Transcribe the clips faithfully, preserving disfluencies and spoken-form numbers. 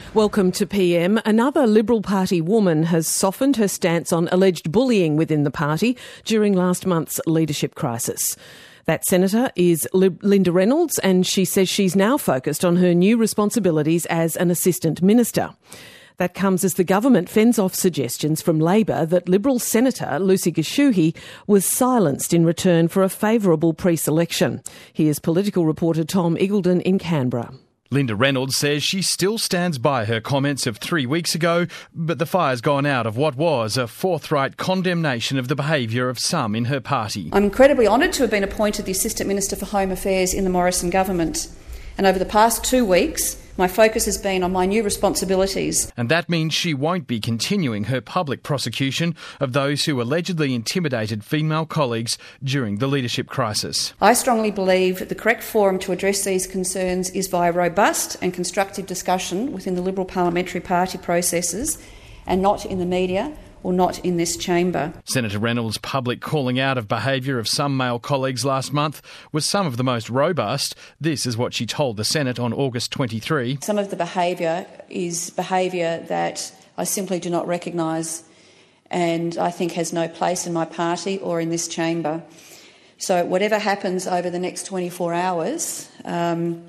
Welcome to P M. Another Liberal Party woman has softened her stance on alleged bullying within the party during last month's leadership crisis. That senator is Linda Reynolds, and she says she's now focused on her new responsibilities as an assistant minister. That comes as the government fends off suggestions from Labor that Liberal Senator Lucy Gichuhi was silenced in return for a favourable pre-selection. Here's political reporter Tom Eagledon in Canberra. Linda Reynolds says she still stands by her comments of three weeks ago, but the fire's gone out of what was a forthright condemnation of the behaviour of some in her party. I'm incredibly honoured to have been appointed the Assistant Minister for Home Affairs in the Morrison government. And over the past two weeks, my focus has been on my new responsibilities. And that means she won't be continuing her public prosecution of those who allegedly intimidated female colleagues during the leadership crisis. I strongly believe that the correct forum to address these concerns is via robust and constructive discussion within the Liberal Parliamentary Party processes and not in the media or not in this chamber. Senator Reynolds' public calling out of behaviour of some male colleagues last month was some of the most robust. This is what she told the Senate on August twenty-third. Some of the behaviour is behaviour that I simply do not recognise and I think has no place in my party or in this chamber. So whatever happens over the next twenty-four hours, um,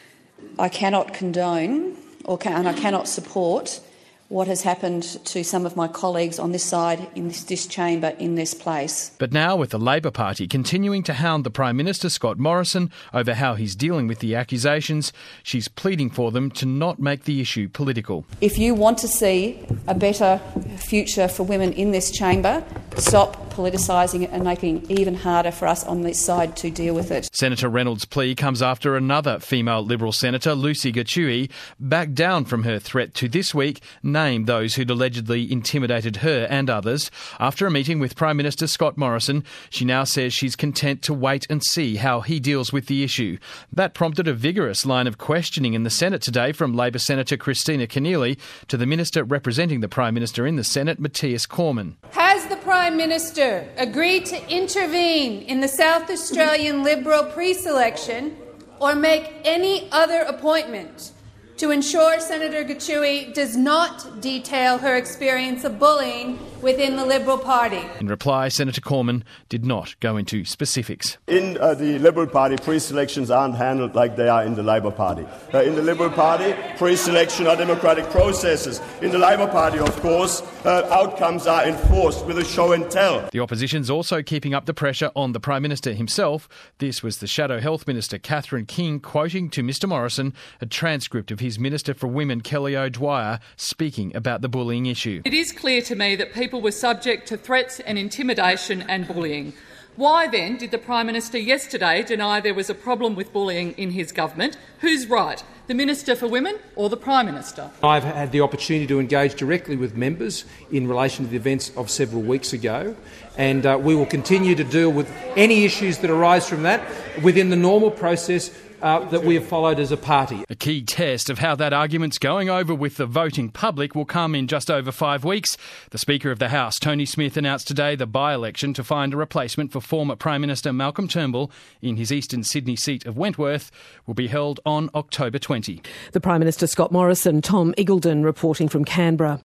I cannot condone or can, and I cannot support what has happened to some of my colleagues on this side, in this, this chamber, in this place. But now, with the Labor Party continuing to hound the Prime Minister, Scott Morrison, over how he's dealing with the accusations, she's pleading for them to not make the issue political. If you want to see a better future for women in this chamber, stop politicising it and making it even harder for us on this side to deal with it. Senator Reynolds' plea comes after another female Liberal Senator, Lucy Gichuhi, backed down from her threat to this week name those who'd allegedly intimidated her and others. After a meeting with Prime Minister Scott Morrison, she now says she's content to wait and see how he deals with the issue. That prompted a vigorous line of questioning in the Senate today from Labor Senator Kristina Keneally to the Minister representing the Prime Minister in the Senate, Matthias Cormann. Has the Prime Minister agreed to intervene in the South Australian Liberal pre-selection or make any other appointment to ensure Senator Gichuhi does not detail her experience of bullying within the Liberal Party? In reply, Senator Cormann did not go into specifics. In uh, the Liberal Party, pre-selections aren't handled like they are in the Labor Party. Uh, in the Liberal Party, pre-selection are democratic processes. In the Labor Party, of course, uh, outcomes are enforced with a show and tell. The opposition's also keeping up the pressure on the Prime Minister himself. This was the Shadow Health Minister, Catherine King, quoting to Mr Morrison a transcript of his Minister for Women, Kelly O'Dwyer, speaking about the bullying issue. It is clear to me that people were subject to threats and intimidation and bullying. Why then did the Prime Minister yesterday deny there was a problem with bullying in his government? Who's right, the Minister for Women or the Prime Minister? I've had the opportunity to engage directly with members in relation to the events of several weeks ago, and uh, we will continue to deal with any issues that arise from that within the normal process Uh, that we have followed as a party. A key test of how that argument's going over with the voting public will come in just over five weeks. The Speaker of the House, Tony Smith, announced today the by-election to find a replacement for former Prime Minister Malcolm Turnbull in his eastern Sydney seat of Wentworth will be held on October twentieth. The Prime Minister Scott Morrison, Tom Eagledon reporting from Canberra.